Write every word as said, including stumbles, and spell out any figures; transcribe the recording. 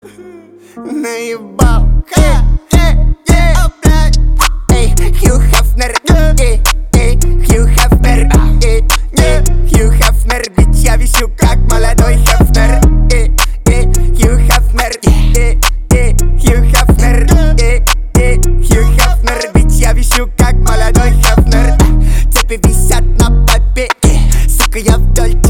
Наебал. Эй, эй, эй, блядь. Эй, Хью Хафнер. Эй, эй, Хью Хафнер. Эй, эй, Хью Хафнер. Ведь я вещу как молодой Хафнер. Эй, эй, Хью Хафнер. Эй, эй, Хью Хафнер. Эй, эй, Хью Хафнер. Ведь я вещу как молодой Хафнер. Цепи висят на попе. Сука, я вдоль